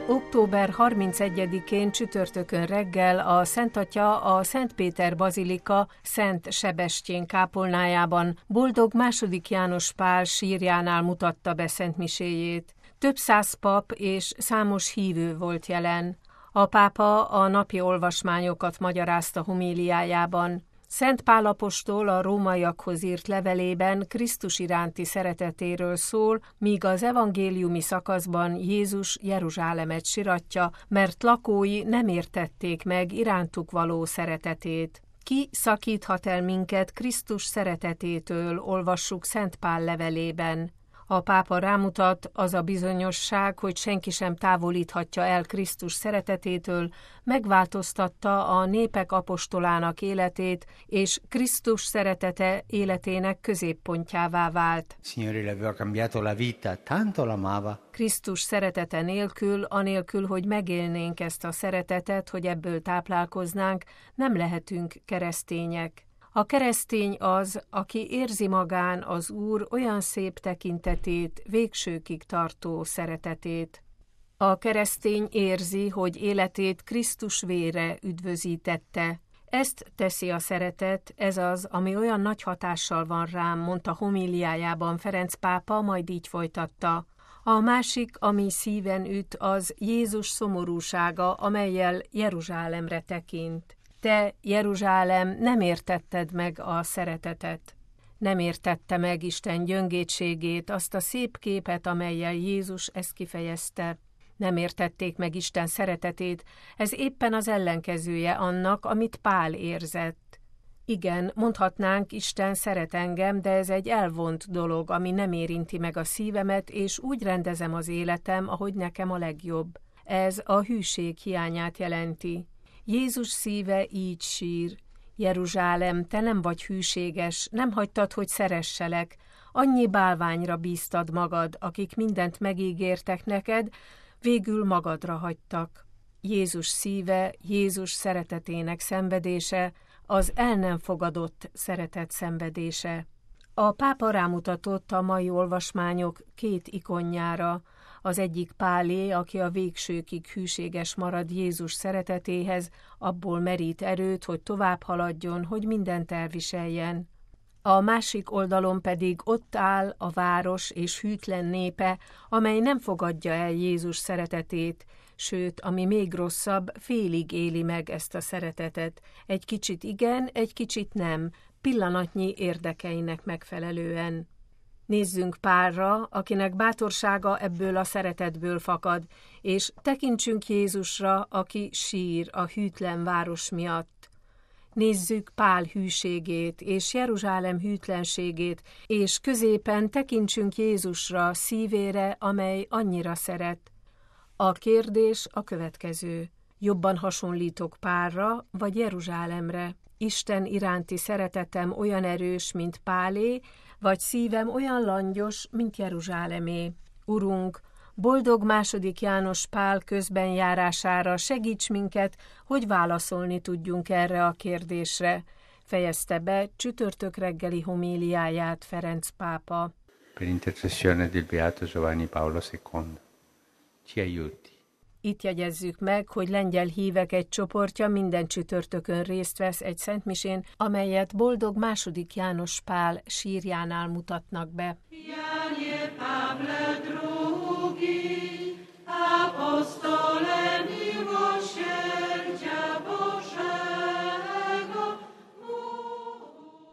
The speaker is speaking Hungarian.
Október 31-én csütörtökön reggel a Szent Atya a Szent Péter Bazilika Szent Sebestyén kápolnájában Boldog II. János Pál sírjánál mutatta be szentmiséjét. Több száz pap és számos hívő volt jelen. A pápa a napi olvasmányokat magyarázta homíliájában. Szent Pál apostol a rómaiakhoz írt levelében Krisztus iránti szeretetéről szól, míg az evangéliumi szakaszban Jézus Jeruzsálemet siratja, mert lakói nem értették meg irántuk való szeretetét. Ki szakíthat el minket Krisztus szeretetétől, olvassuk Szent Pál levelében. A pápa rámutat, az a bizonyosság, hogy senki sem távolíthatja el Krisztus szeretetétől, megváltoztatta a népek apostolának életét, és Krisztus szeretete életének középpontjává vált. Krisztus szeretete nélkül, anélkül, hogy megélnénk ezt a szeretetet, hogy ebből táplálkoznánk, nem lehetünk keresztények. A keresztény az, aki érzi magán az Úr olyan szép tekintetét, végsőkig tartó szeretetét. A keresztény érzi, hogy életét Krisztus vére üdvözítette. Ezt teszi a szeretet, ez az, ami olyan nagy hatással van rám, mondta homíliájában Ferenc pápa, majd így folytatta. A másik, ami szíven üt, az Jézus szomorúsága, amellyel Jeruzsálemre tekint. Te, Jeruzsálem, nem értetted meg a szeretetet. Nem értette meg Isten gyöngétségét, azt a szép képet, amellyel Jézus ezt kifejezte. Nem értették meg Isten szeretetét, ez éppen az ellenkezője annak, amit Pál érzett. Igen, mondhatnánk, Isten szeret engem, de ez egy elvont dolog, ami nem érinti meg a szívemet, és úgy rendezem az életem, ahogy nekem a legjobb. Ez a hűség hiányát jelenti. Jézus szíve így sír. Jeruzsálem, te nem vagy hűséges, nem hagytad, hogy szeresselek. Annyi bálványra bíztad magad, akik mindent megígértek neked, végül magadra hagytak. Jézus szíve, Jézus szeretetének szenvedése, az el nem fogadott szeretet szenvedése. A pápa rámutatott a mai olvasmányok két ikonjára. Az egyik Pálé, aki a végsőkig hűséges marad Jézus szeretetéhez, abból merít erőt, hogy tovább haladjon, hogy mindent elviseljen. A másik oldalon pedig ott áll a város és hűtlen népe, amely nem fogadja el Jézus szeretetét, sőt, ami még rosszabb, félig éli meg ezt a szeretetet. Egy kicsit igen, egy kicsit nem, pillanatnyi érdekeinek megfelelően. Nézzünk Pálra, akinek bátorsága ebből a szeretetből fakad, és tekintsünk Jézusra, aki sír a hűtlen város miatt. Nézzük Pál hűségét és Jeruzsálem hűtlenségét, és középen tekintsünk Jézusra, szívére, amely annyira szeret. A kérdés a következő. Jobban hasonlítok Pálra vagy Jeruzsálemre? Isten iránti szeretetem olyan erős, mint Pálé, vagy szívem olyan langyos, mint Jeruzsálemé. Urunk, Boldog II. János Pál közbenjárására segíts minket, hogy válaszolni tudjunk erre a kérdésre, fejezte be csütörtök reggeli homíliáját Ferenc pápa. Per intercessione del Beato Giovanni Paolo II. Ci aiuti. Itt jegyezzük meg, hogy lengyel hívek egy csoportja minden csütörtökön részt vesz egy szentmisén, amelyet Boldog II. János Pál sírjánál mutatnak be. Janie Pawle II, apostol